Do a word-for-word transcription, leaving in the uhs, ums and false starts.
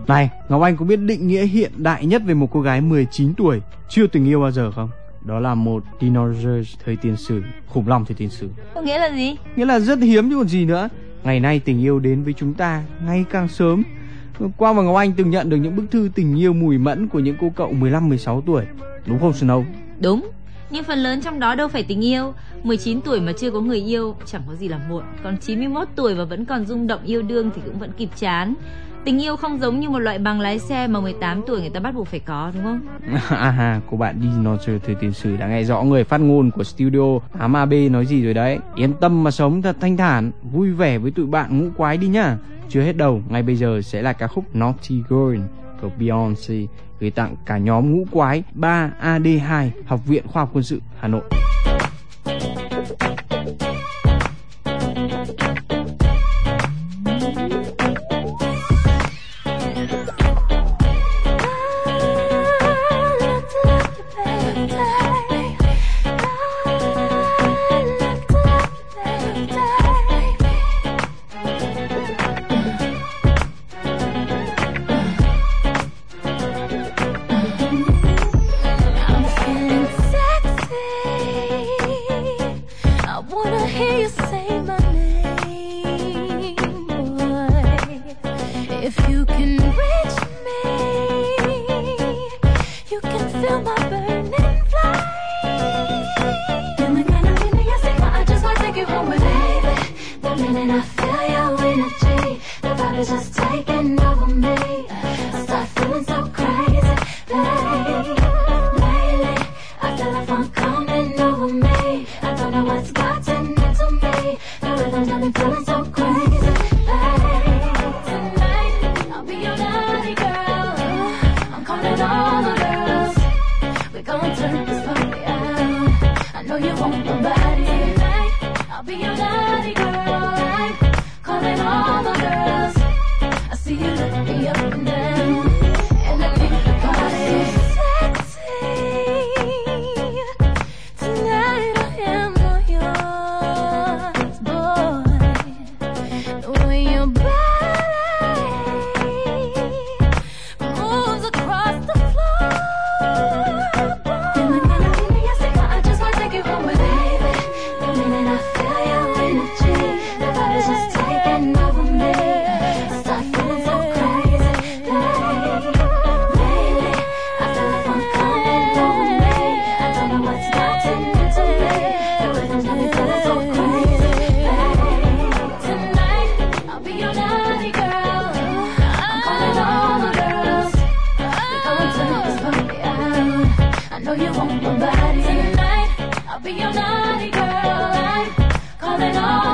Này, Ngọc Anh có biết định nghĩa hiện đại nhất về một cô gái mười chín tuổi chưa từng yêu bao giờ không? Đó là một dinosaur thời tiền sử, khủng long thời tiền sử. Có nghĩa là gì? Nghĩa là rất hiếm chứ còn gì nữa. Ngày nay tình yêu đến với chúng ta ngày càng sớm. Quang và Ngọc Anh từng nhận được những bức thư tình yêu mùi mẫn của những cô cậu mười lăm mười sáu tuổi. Đúng không Snow? Đúng, nhưng phần lớn trong đó đâu phải tình yêu. Mười chín tuổi mà chưa có người yêu chẳng có gì là muộn. Còn chín mươi mốt tuổi và vẫn còn rung động yêu đương thì cũng vẫn kịp chán. Tình yêu không giống như một loại bằng lái xe mà mười tám tuổi người ta bắt buộc phải có, đúng không? À ha, cô bạn dinosaur thời tiền sử đã nghe rõ người phát ngôn của studio tám A B nói gì rồi đấy. Yên tâm mà sống thật thanh thản, vui vẻ với tụi bạn ngũ quái đi nhá. Chưa hết đâu, ngay bây giờ sẽ là ca khúc Naughty Girl của Beyoncé gửi tặng cả nhóm ngũ quái ba A D hai Học viện Khoa học Quân sự Hà Nội. Tonight, I'll be your naughty girl. I'm calling all